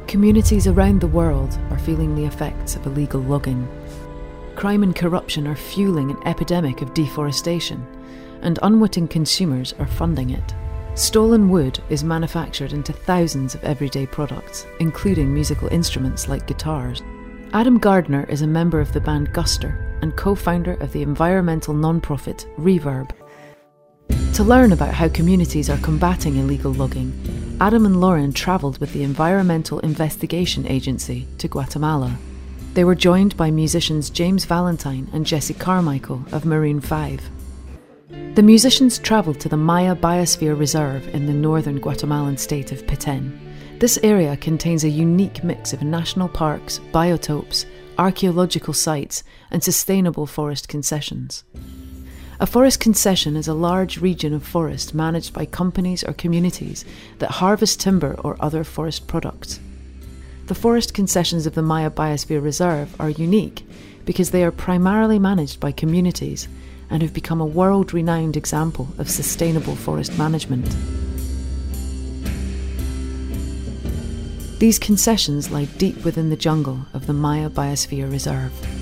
Communities around the world are feeling the effects of illegal logging. Crime and corruption are fueling an epidemic of deforestation, and unwitting consumers are funding it. Stolen wood is manufactured into thousands of everyday products, including musical instruments like guitars. Adam Gardner is a member of the band Guster and co-founder of the environmental non-profit Reverb. To learn about how communities are combating illegal logging, Adam and Lauren travelled with the Environmental Investigation Agency to Guatemala. They were joined by musicians James Valentine and Jesse Carmichael of Maroon 5. The musicians travelled to the Maya Biosphere Reserve in the northern Guatemalan state of Petén. This area contains a unique mix of national parks, biotopes, archaeological sites, and sustainable forest concessions. A forest concession is a large region of forest managed by companies or communities that harvest timber or other forest products. The forest concessions of the Maya Biosphere Reserve are unique because they are primarily managed by communities and have become a world-renowned example of sustainable forest management. These concessions lie deep within the jungle of the Maya Biosphere Reserve.